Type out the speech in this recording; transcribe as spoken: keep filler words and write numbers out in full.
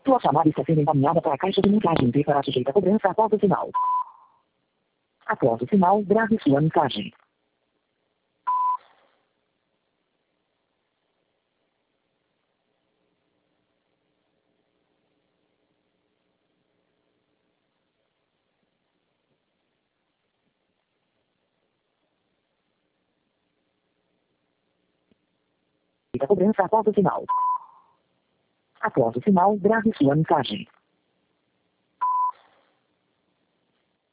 Sua chamada está sendo encaminhada para a caixa de mensagem e será sujeita a cobrança após o sinal. Após o sinal, grave sua mensagem. A cobrança após o sinal. Após o sinal, grave sua mensagem.